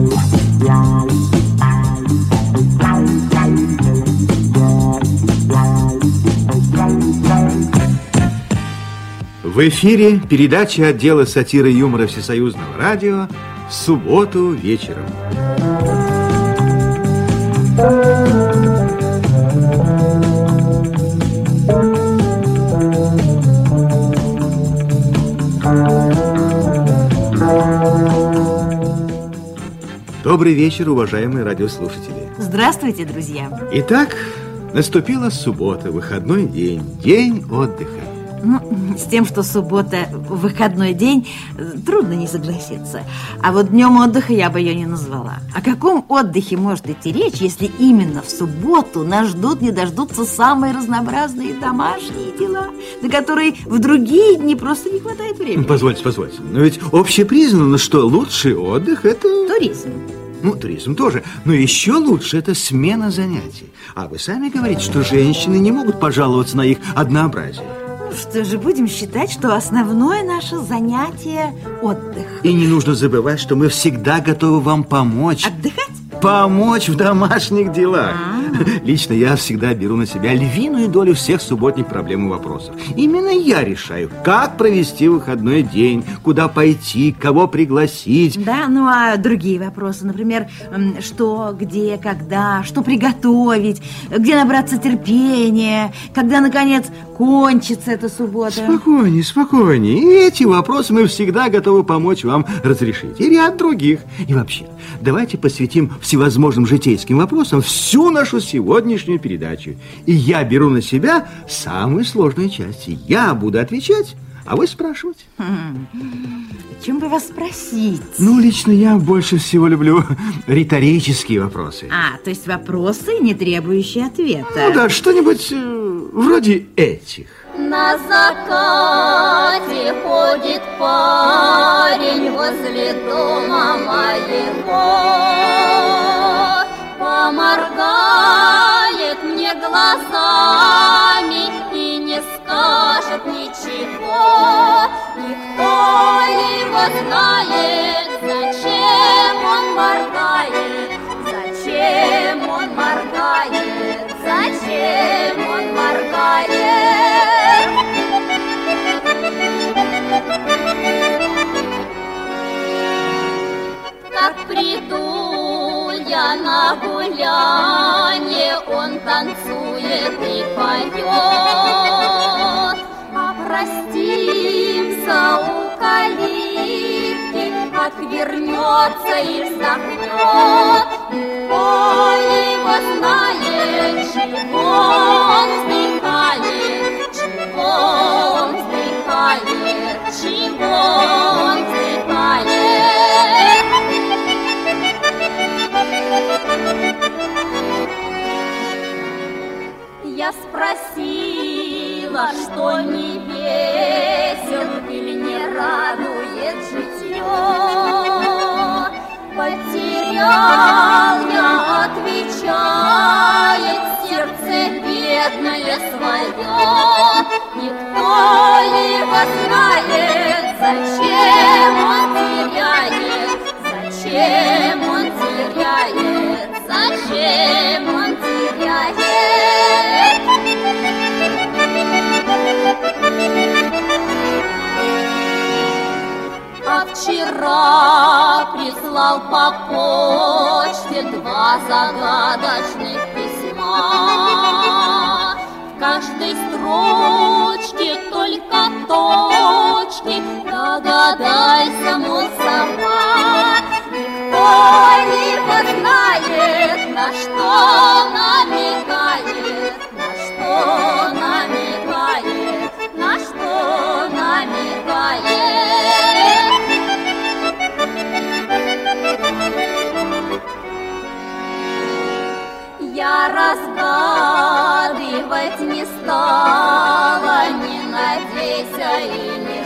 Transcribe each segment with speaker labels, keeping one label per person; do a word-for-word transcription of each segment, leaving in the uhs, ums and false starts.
Speaker 1: В эфире передача отдела сатиры и юмора Всесоюзного радио «В субботу вечером». Добрый вечер, уважаемые радиослушатели.
Speaker 2: Здравствуйте, друзья.
Speaker 1: Итак, наступила суббота, выходной день, день отдыха.
Speaker 2: Ну, с тем, что суббота выходной день, трудно не согласиться. А вот днем отдыха я бы ее не назвала. О каком отдыхе может идти речь, если именно в субботу нас ждут, не дождутся самые разнообразные домашние дела, на которые в другие дни просто не хватает времени?
Speaker 1: Позвольте, позвольте. Но ведь общепризнано, что лучший отдых – это…
Speaker 2: Туризм.
Speaker 1: Ну, туризм тоже, но еще лучше это смена занятий. А вы сами говорите, что женщины не могут пожаловаться на их однообразие.
Speaker 2: Что же, будем считать, что основное наше занятие – отдых.
Speaker 1: И не нужно забывать, что мы всегда готовы вам помочь.
Speaker 2: Отдыхать?
Speaker 1: Помочь в домашних делах.
Speaker 2: А-а-а.
Speaker 1: Лично я всегда беру на себя львиную долю всех субботних проблем и вопросов. Именно я решаю, как провести выходной день, куда пойти, кого пригласить.
Speaker 2: Да, ну а другие вопросы, например, что, где, когда, что приготовить, где набраться терпения, когда, наконец, кончится эта суббота.
Speaker 1: Спокойнее, спокойнее. И эти вопросы мы всегда готовы помочь вам разрешить. И ряд других. И вообще, давайте посвятим всевозможным житейским вопросам всю нашу сегодняшнюю передачу. И я беру на себя самые сложные части. Я буду отвечать, а вы спрашивать.
Speaker 2: Хм. О чем бы вас спросить?
Speaker 1: Ну, лично я больше всего люблю риторические вопросы.
Speaker 2: А, то есть вопросы, не требующие ответа.
Speaker 1: Ну да, что-нибудь э, вроде этих.
Speaker 3: На закате ходит парень возле дома моего, поморгает мне глазами и не скажет ничего. Никто его знает, зачем он моргает, зачем он моргает, зачем он моргает. Как приду я на гулянье, он танцует и поет. А простимся у калитки, отвернется и вздохнет. Кто его знает, чего он вздыхает, чего он вздыхает, чего он вздыхает. Я спросила, что не весел или не радует житье. Потерял я, отвечает, сердце бедное свое. Никто его знает, зачем он теряет, зачем он теряет, зачем он теряет. А вчера прислал по почте два загадочных письма. В каждой строчке только точки, догадайся, мол, сама. Никто его знает, на что намекает, на что намекает, на что намекает. Я разгадывать не стала, не надейся и не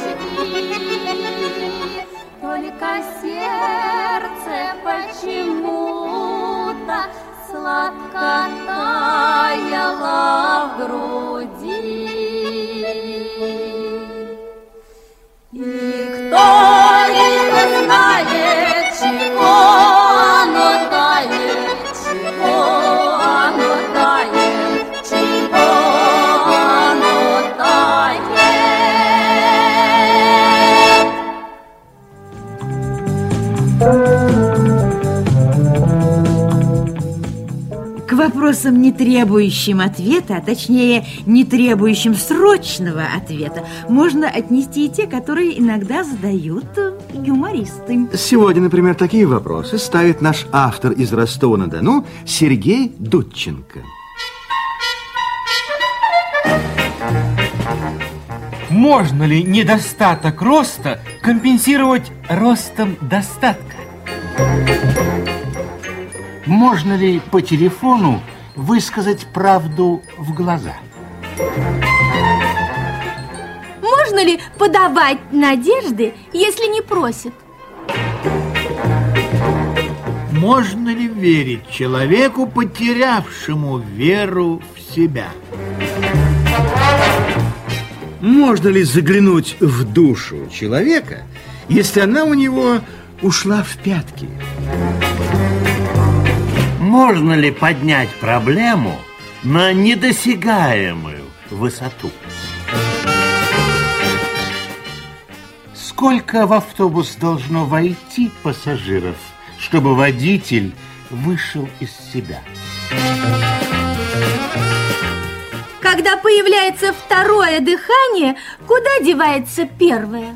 Speaker 3: жди. Только сердце почему-то сладко таяло в груди. И кто его знает, чего
Speaker 2: вопросам, не требующим ответа, а точнее, не требующим срочного ответа, можно отнести и те, которые иногда задают юмористы.
Speaker 1: Сегодня, например, такие вопросы ставит наш автор из Ростова-на-Дону Сергей Дудченко.
Speaker 4: Можно ли недостаток роста компенсировать ростом достатка?
Speaker 5: Можно ли по телефону высказать правду в глаза?
Speaker 3: Можно ли подавать надежды, если не просят?
Speaker 6: Можно ли верить человеку, потерявшему веру в себя?
Speaker 1: Можно ли заглянуть в душу человека, если она у него ушла в пятки?
Speaker 7: Можно ли поднять проблему на недосягаемую высоту?
Speaker 5: Сколько в автобус должно войти пассажиров, чтобы водитель вышел из себя?
Speaker 3: Когда появляется второе дыхание, куда девается первое?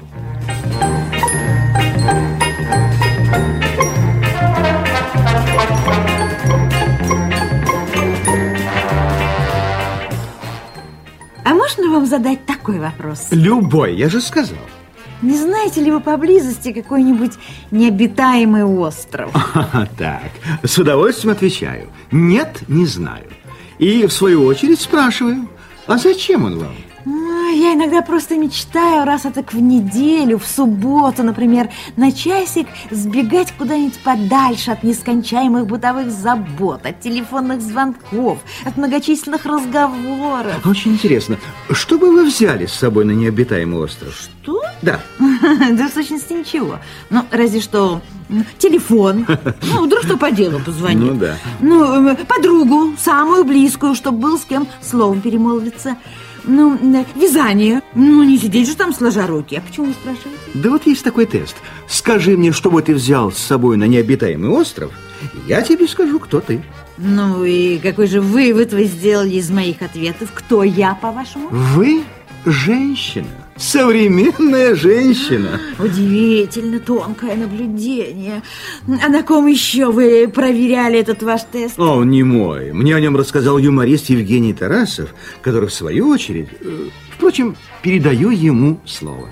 Speaker 2: А можно вам задать такой вопрос?
Speaker 1: Любой, я же сказал.
Speaker 2: Не знаете ли вы поблизости какой-нибудь необитаемый остров?
Speaker 1: Так, с удовольствием отвечаю. Нет, не знаю. И в свою очередь спрашиваю, а зачем он вам?
Speaker 2: Я иногда просто мечтаю раз а так в неделю, в субботу, например, на часик сбегать куда-нибудь подальше от нескончаемых бытовых забот, от телефонных звонков, от многочисленных разговоров.
Speaker 1: Очень интересно, что бы вы взяли с собой на необитаемый остров?
Speaker 2: Что?
Speaker 1: Да.
Speaker 2: Да в сущности ничего. Ну, разве что телефон. Ну, вдруг что по делу позвонит.
Speaker 1: Ну, да.
Speaker 2: Ну, подругу, самую близкую, чтобы был с кем словом перемолвиться. Ну, вязание. Ну, не сидеть же там сложа руки. А почему вы спрашиваете?
Speaker 1: Да вот есть такой тест. Скажи мне, что бы ты взял с собой на необитаемый остров, и я тебе скажу, кто ты.
Speaker 2: Ну, и какой же вывод вы сделали из моих ответов? Кто я, по-вашему?
Speaker 1: Вы женщина. Современная женщина.
Speaker 2: Удивительно тонкое наблюдение. А на ком еще вы проверяли этот ваш тест?
Speaker 1: О, он не мой. Мне о нем рассказал юморист Евгений Тарасов, который в свою очередь... э, Впрочем, передаю ему слово.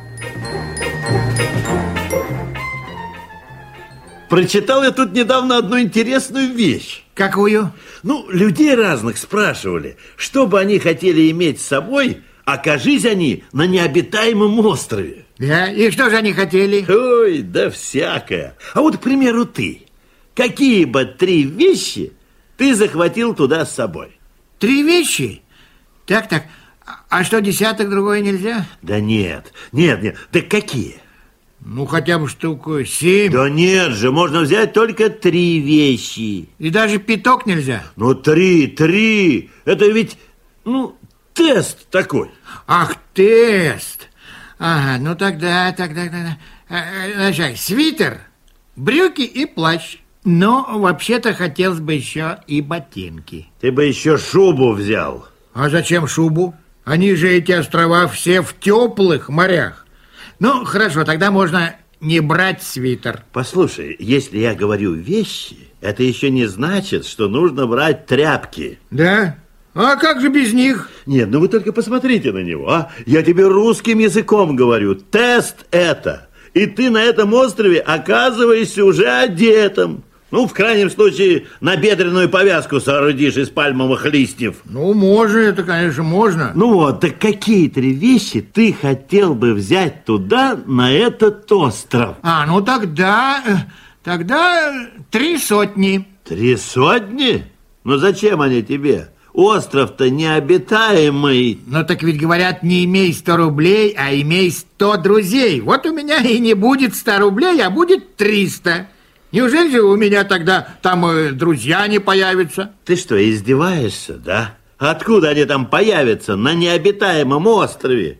Speaker 7: Прочитал я тут недавно одну интересную вещь.
Speaker 6: Какую?
Speaker 7: Ну, людей разных спрашивали, что бы они хотели иметь с собой, окажись они на необитаемом острове.
Speaker 6: Да, и что же они хотели?
Speaker 7: Ой, да всякое. А вот, к примеру, ты. Какие бы три вещи ты захватил туда с собой?
Speaker 6: Три вещи? Так, так. А что, десяток другое нельзя?
Speaker 7: Да нет, нет, нет. Да какие?
Speaker 6: Ну, хотя бы штуку семь.
Speaker 7: Да нет же, можно взять только три вещи.
Speaker 6: И даже пяток нельзя?
Speaker 7: Ну, три, три. Это ведь, ну, тест такой.
Speaker 6: Ах, тест. Ага, ну тогда, тогда, тогда. Значит, свитер, брюки и плащ. Но вообще-то хотелось бы еще и ботинки.
Speaker 7: Ты бы еще шубу взял.
Speaker 6: А зачем шубу? Они же, эти острова, все в теплых морях. Ну, хорошо, тогда можно не брать свитер.
Speaker 7: Послушай, если я говорю вещи, это еще не значит, что нужно брать тряпки.
Speaker 6: Да? А как же без них?
Speaker 7: Нет, ну вы только посмотрите на него, а? Я тебе русским языком говорю. Тест это. И ты на этом острове оказываешься уже одетым. Ну, в крайнем случае, набедренную повязку соорудишь из пальмовых листьев.
Speaker 6: Ну, можно, это, конечно, можно.
Speaker 7: Ну вот, так какие три вещи ты хотел бы взять туда, на этот остров?
Speaker 6: А, ну тогда, тогда три сотни.
Speaker 7: Три сотни? Ну, зачем они тебе? Остров-то необитаемый.
Speaker 6: Ну, так ведь говорят, не имей сто рублей, а имей сто друзей. Вот у меня и не будет ста рублей, а будет триста. Неужели же у меня тогда там э, друзья не появятся?
Speaker 7: Ты что, издеваешься, да? Откуда они там появятся на необитаемом острове?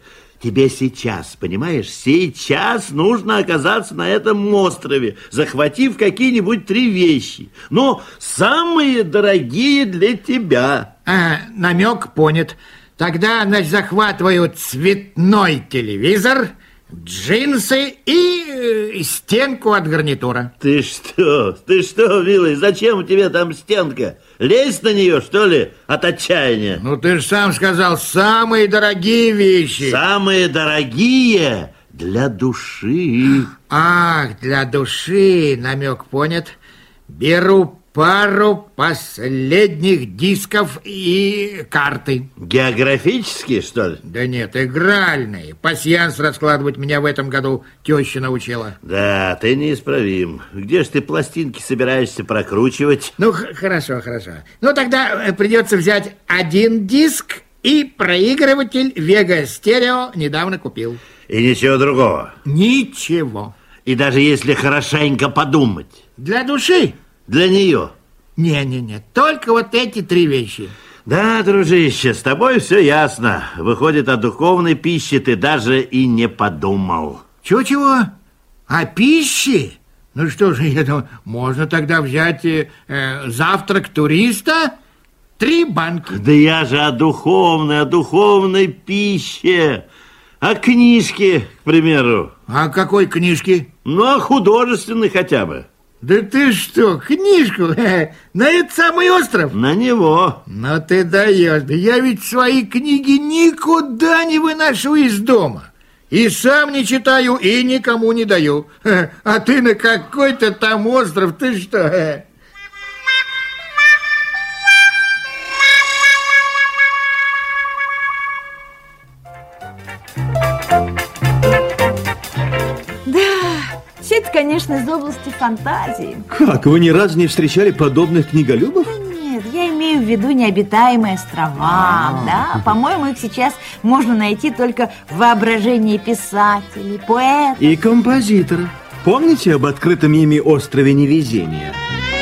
Speaker 7: Тебе сейчас, понимаешь, сейчас нужно оказаться на этом острове, захватив какие-нибудь три вещи. Но самые дорогие для тебя.
Speaker 6: А, намек понят. Тогда, значит, захватываю цветной телевизор, джинсы и э, стенку от гарнитура.
Speaker 7: Ты что? Ты что, милый, зачем тебе там стенка? Лезть на нее, что ли, от отчаяния?
Speaker 6: Ну, ты же сам сказал, самые дорогие вещи.
Speaker 7: Самые дорогие для души.
Speaker 6: Ах, для души, намек понят. Беру пару последних дисков и карты.
Speaker 7: Географические, что ли?
Speaker 6: Да нет, игральные. Пасьянс раскладывать меня в этом году теща научила.
Speaker 7: Да, ты неисправим. Где ж ты пластинки собираешься прокручивать?
Speaker 6: Ну, хорошо, хорошо. Ну, тогда придется взять один диск и проигрыватель Вега Стерео недавно купил.
Speaker 7: И ничего другого?
Speaker 6: Ничего.
Speaker 7: И даже если хорошенько подумать?
Speaker 6: Для души?
Speaker 7: Для нее?
Speaker 6: Не-не-не, только вот эти три вещи.
Speaker 7: Да, дружище, с тобой все ясно. Выходит, о духовной пище ты даже и не подумал.
Speaker 6: Чего-чего? О пище? Ну что же, я думаю, можно тогда взять э, завтрак туриста, три банки.
Speaker 7: Да я же о духовной, о духовной пище. О книжке, к примеру.
Speaker 6: А какой книжке?
Speaker 7: Ну, о художественной хотя бы.
Speaker 6: Да ты что, книжку? На этот самый остров?
Speaker 7: На него.
Speaker 6: Ну ты даешь. Да я ведь свои книги никуда не выношу из дома. И сам не читаю, и никому не даю. А ты на какой-то там остров, ты что?
Speaker 2: Все это, конечно, из области фантазии.
Speaker 1: Как? Вы ни разу не встречали подобных книголюбов?
Speaker 2: Нет, я имею в виду необитаемые острова, да? По-моему, их сейчас можно найти только в воображении писателей, поэтов.
Speaker 1: И композиторов. Помните об открытом ими острове невезения?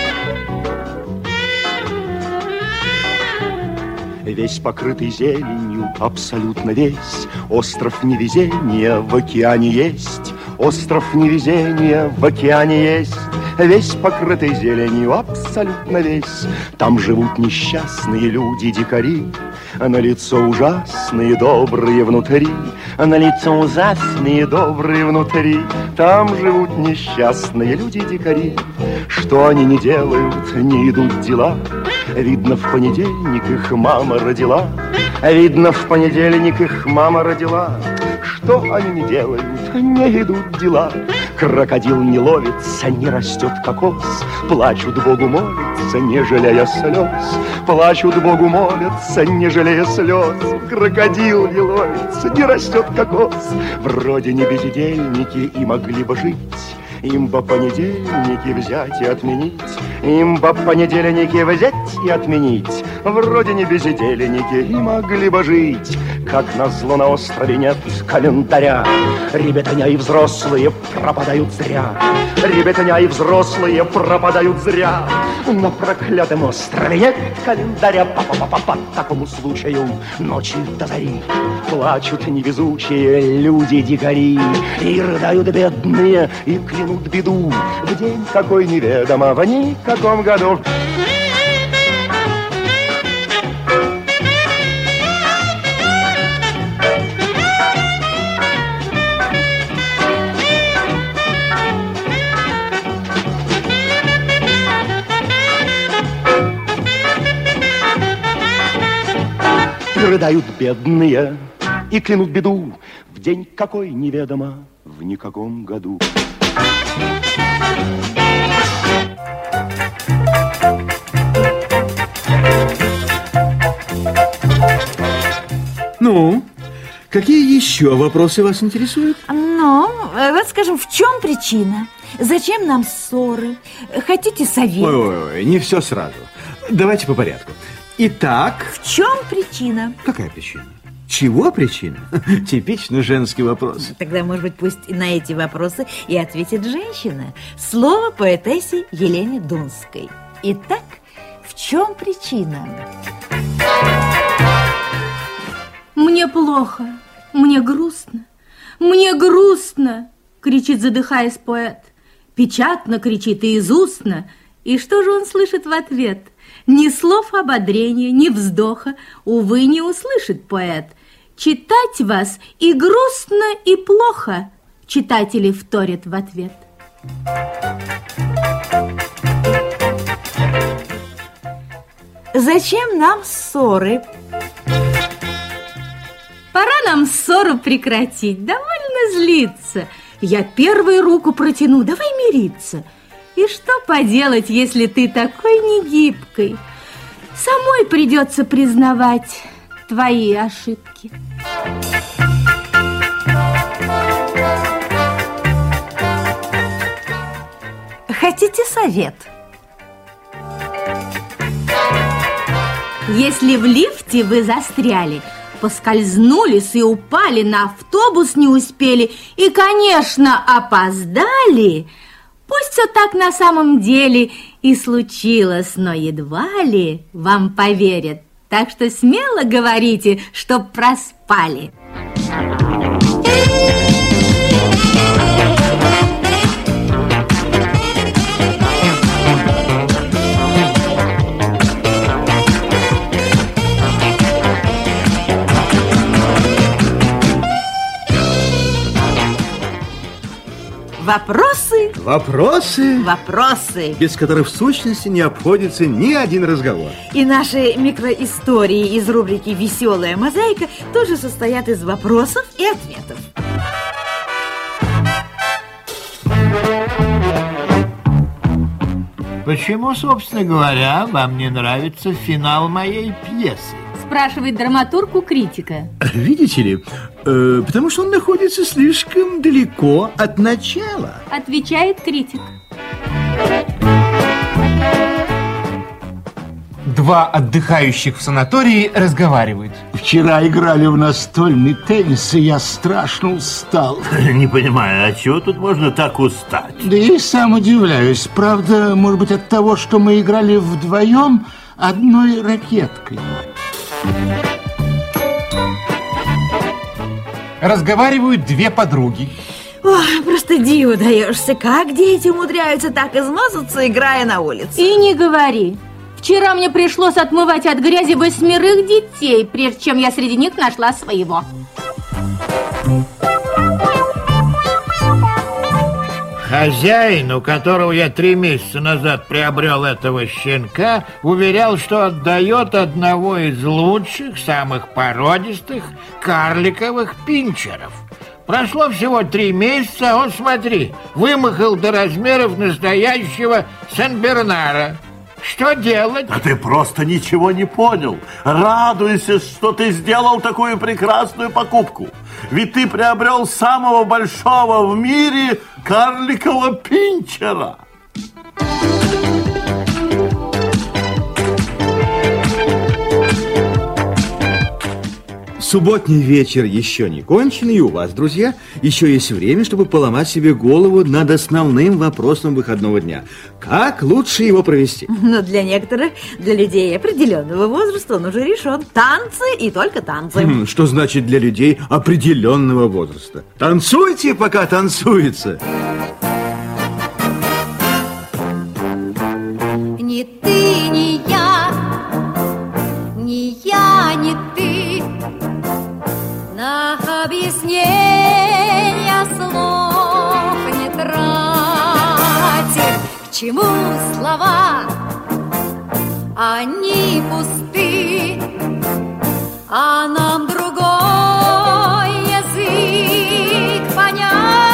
Speaker 8: Весь покрытый зеленью, абсолютно весь, остров невезения в океане есть. Остров невезения в океане есть, весь покрытый зеленью, абсолютно весь. Там живут несчастные люди-дикари, а на лицо ужасные, добрые внутри, а на лицо ужасные, добрые внутри. Там живут несчастные люди-дикари. Что они не делают, не идут дела. Видно, в понедельник их мама родила. Видно, в понедельник их мама родила. Что они не делают, не идут дела. Крокодил не ловится, не растет кокос. Плачут Богу молятся, не жалея слез. Плачут Богу молятся, не жалея слез. Крокодил не ловится, не растет кокос. Вроде не бездельники и могли бы жить. Им бы понедельники взять и отменить. Им бы понедельники взять и отменить. Вроде не бездельники и могли бы жить. Как назло на острове нет календаря. Ребятня и взрослые пропадают зря. Ребятня и взрослые пропадают зря. На проклятом острове нет календаря. По-по-по-по, по такому случаю ночи до зари плачут невезучие люди-дикари. И рыдают бедные, и клянут беду в день какой неведомо, в никаком году. Рыдают бедные и клянут беду в день какой неведомо, в никаком году.
Speaker 1: Ну, какие еще вопросы вас интересуют?
Speaker 2: Ну, вот скажем, в чем причина? Зачем нам ссоры? Хотите совет?
Speaker 1: Ой-ой-ой, не все сразу. Давайте по порядку. Итак...
Speaker 2: В чем причина?
Speaker 1: Какая причина? Чего причина? Типичный женский вопрос.
Speaker 2: Тогда, может быть, пусть на эти вопросы и ответит женщина. Слово поэтессе Елене Дунской. Итак, в чем причина?
Speaker 9: Мне плохо. Мне грустно, мне грустно, кричит, задыхаясь, поэт. Печатно кричит и изустно. И что же он слышит в ответ? Ни слов ободрения, ни вздоха, увы, не услышит поэт. Читать вас и грустно, и плохо, читатели вторят в ответ.
Speaker 2: Зачем нам ссоры?
Speaker 9: Пора нам ссору прекратить, довольно злиться. Я первую руку протяну, давай мириться. И что поделать, если ты такой негибкой? Самой придется признавать твои ошибки.
Speaker 2: Хотите совет?
Speaker 9: Если в лифте вы застряли, поскользнулись и упали, на автобус не успели и, конечно, опоздали, пусть все так на самом деле и случилось, но едва ли вам поверят. Так что смело говорите, чтоб проспали.
Speaker 2: Вопросы?
Speaker 1: Вопросы,
Speaker 2: Вопросы.
Speaker 1: без которых в сущности не обходится ни один разговор.
Speaker 2: И наши микроистории из рубрики «Веселая мозаика» тоже состоят из вопросов и ответов.
Speaker 6: Почему, собственно говоря, вам не нравится финал моей пьесы?
Speaker 9: Спрашивает драматург у критика.
Speaker 1: Видите ли, э, потому что он находится слишком далеко от начала.
Speaker 9: Отвечает критик.
Speaker 4: Два отдыхающих в санатории разговаривают.
Speaker 5: Вчера играли в настольный теннис, и я страшно устал.
Speaker 7: Не понимаю, а чего тут можно так устать?
Speaker 5: Да и сам удивляюсь. Правда, может быть, от того, что мы играли вдвоем одной ракеткой.
Speaker 4: Разговаривают две подруги.
Speaker 2: Ой, просто диву даешься. Как дети умудряются так измазаться, играя на улице?
Speaker 9: И не говори. Вчера мне пришлось отмывать от грязи восьмерых детей, прежде чем я среди них нашла своего.
Speaker 6: Хозяин, у которого я три месяца назад приобрел этого щенка, уверял, что отдает одного из лучших, самых породистых карликовых пинчеров. Прошло всего три месяца, он, смотри, вымахал до размеров настоящего Сен-Бернара. Что делать?
Speaker 7: А ты просто ничего не понял. Радуйся, что ты сделал такую прекрасную покупку. Ведь ты приобрел самого большого в мире карликового пинчера.
Speaker 1: Субботний вечер еще не кончен, и у вас, друзья, еще есть время, чтобы поломать себе голову над основным вопросом выходного дня. Как лучше его провести?
Speaker 2: Но для некоторых, для людей определенного возраста он уже решен. Танцы и только танцы.
Speaker 1: Хм, что значит для людей определенного возраста? Танцуйте, пока танцуется.
Speaker 3: Ни ты, ни я, ни я, ни ты, на объяснение слов не тратим. К чему слова? Они пусты, а нам другой язык понятен.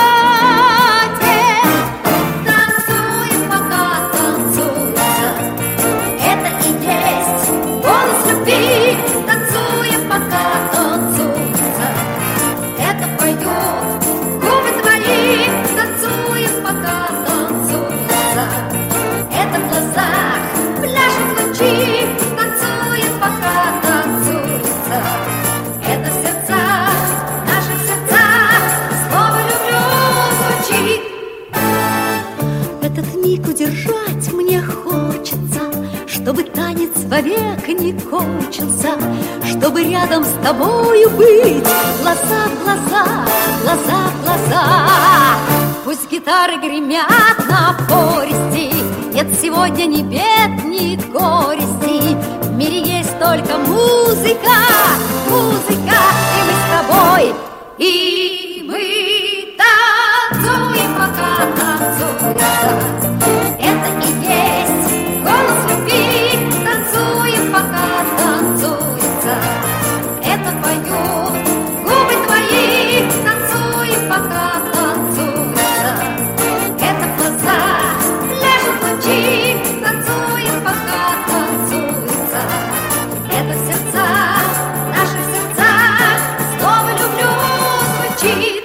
Speaker 3: Танцуем, пока танцуется, это и есть голос любви. Танцуем, пока танцуется, это пройдет губы твои. Танцуем, пока танцуется, это в глазах пляшут лучи. Танцуем, пока танцуется, это в сердцах, в наших сердцах слово «люблю» звучит. Этот миг удержать мне хочется, чтобы танец танец вовек не кончился, чтобы рядом с тобою быть. Глаза в глаза, глаза в глаза. Пусть гитары гремят напористей, нет сегодня ни бед, ни горестей. В мире есть только музыка, музыка, и мы с тобой, и мы танцуем, пока танцуется. Это и есть голос любви, танцуем, пока танцуется. Это поют губы твои, танцуем, пока танцуется. Это глаза пляшут лучи, танцуем, пока танцуется. Это в сердцах, в наших сердцах слово «люблю» звучит.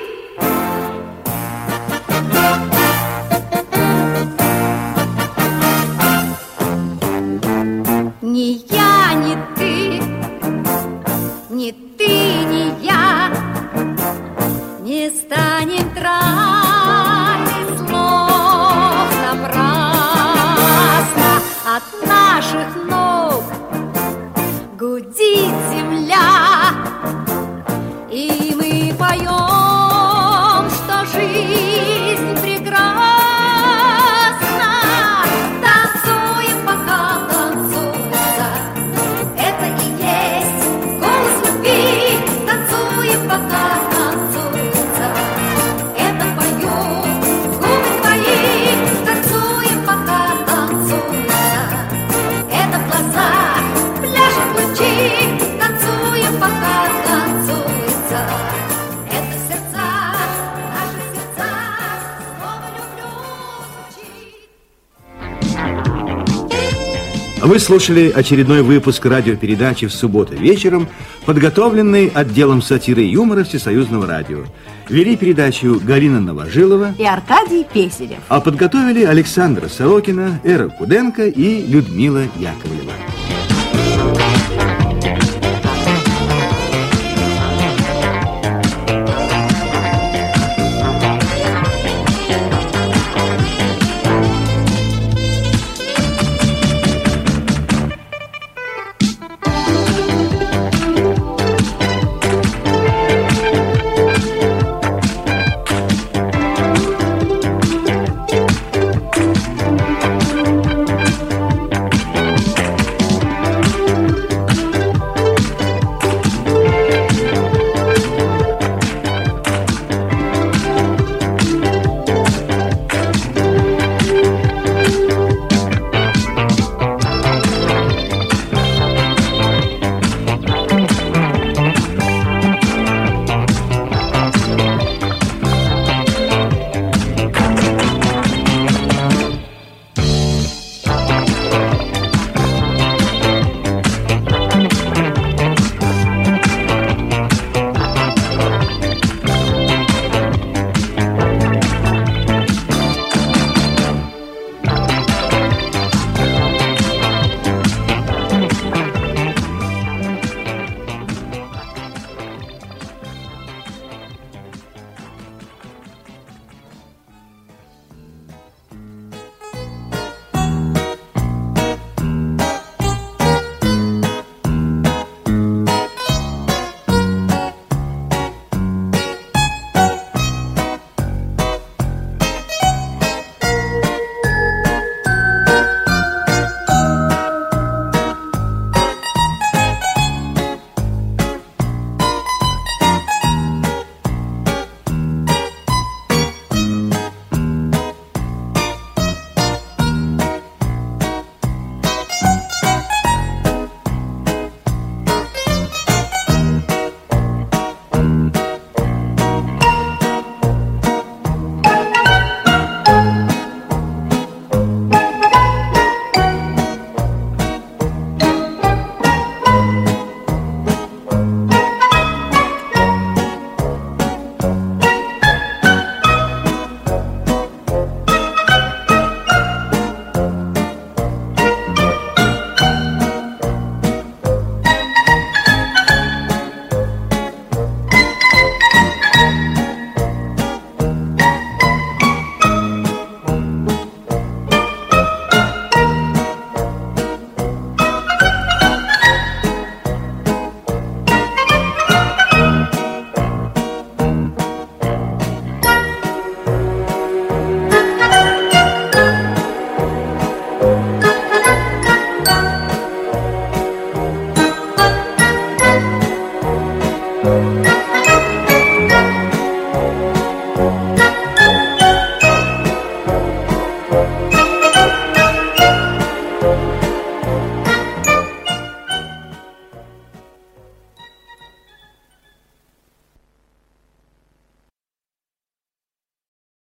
Speaker 3: Ни я, ни ты, ни ты, ни я не станем тратить слов напрасно. От наших ног гудит земля, и мы поем, что жизнь прекрасна. Танцуем, пока танцуется. Это и есть голос любви. Танцуем, пока танцуется. Это поют губы твои. Танцуем, пока танцуется. Это в глазах пляшут лучи. Танцуем, пока танцуется. Это в сердцах, в наших сердцах слово «люблю» звучит.
Speaker 1: Вы слушали очередной выпуск радиопередачи «В субботу вечером», подготовленный отделом сатиры и юмора Всесоюзного радио. Вели передачу Галина Новожилова
Speaker 2: И Аркадий Песарев.
Speaker 1: а подготовили Александра Сорокина, Эра Куденко и Людмила Яковлева.